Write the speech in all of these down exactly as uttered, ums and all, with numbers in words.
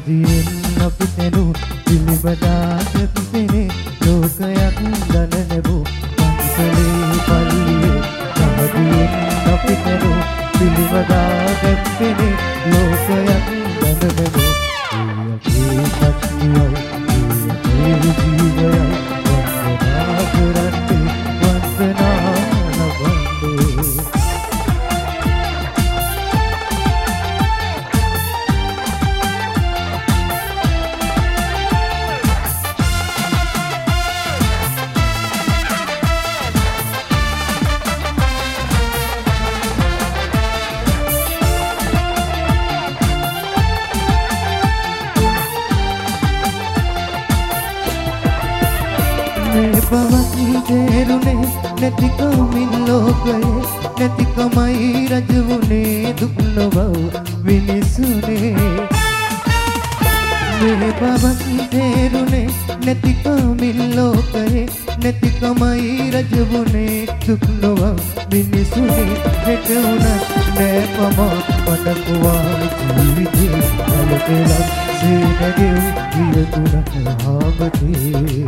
දහදියෙන් අපිටනු පිළිබදාට පිපෙනේ ලෝකයක් දන නැබූ පන්සලේ පල්ලියේ දහදියෙන් අපිටනු පිළිබදාට පිපෙනේ ලෝකයක් දන නැබූ ඒ අපේ ශක්තියයි ඒ ජීවයයි වන්දනා කරන්නේ වන්දනා ලබන්නේ බවකි තේරුනේ නැතිකමින් ලෝකයේ නැතිකමයි රජවුනේ දුක් නොබව විනිසුනේ මේ බවකි තේරුනේ නැතිකමින් ලෝකයේ නැතිකමයි රජවුනේ දුක් නොබව විනිසුනේ හෙට උනත් නෑ පමා පඩකුවා ජීවිතේ අලපෙලක් සේනගේ වියතුනක් ආබතේ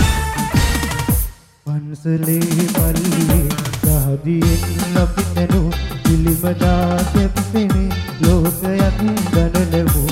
පන්සලේ පල්ලියේ දහදියෙන් අපිටනු පිළිබදා කැපෙනේ ලෝකයක් දන නැවූ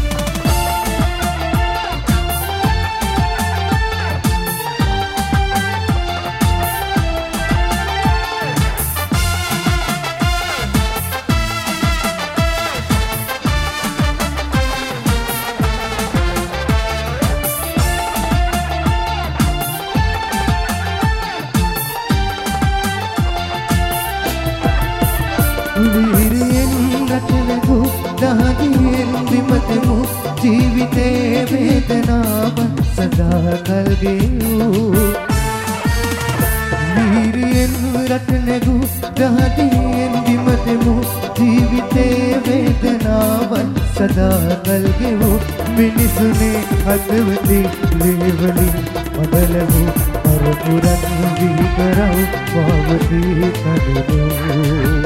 දහදියෙන් විමතමු ජීවිතේ වේදනාව සදා කල්ගෙවූ වීරියෙන් රට නැගූ දහදියෙන් විමතමු ජීවිතේ වේදනාව සදා කල්ගෙවූ මිනිසුනේ හදවතේ ලේවලින් මඩලවූ පරපුරන් වීකරව් පාවතී කඩවූ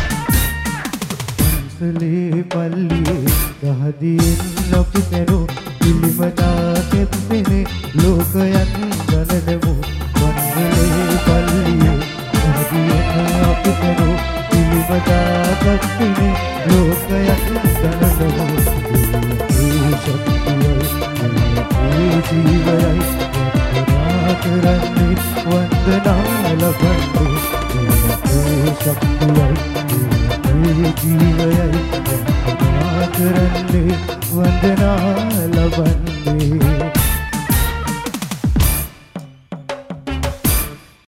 පන්සලේ පල්ලියේ දහදියෙන් අපිටනු පිළිබදා කැපෙනේ ලෝකයක් දන නැවූ පන්සලේ පල්ලියේ දහදියෙන් අපිටනු පිළිබදා කැපෙනේ ලෝකයක් දන නැවූ ඒ ශක්තියයි ඒ ජීවයයි වන්දනා කරන්නේ වන්දනා ලබන්නේ ඒ ශක්තියයි ඒ ජීවයයි වන්දනා කරන්නේ වන්දනා ලබන්නේ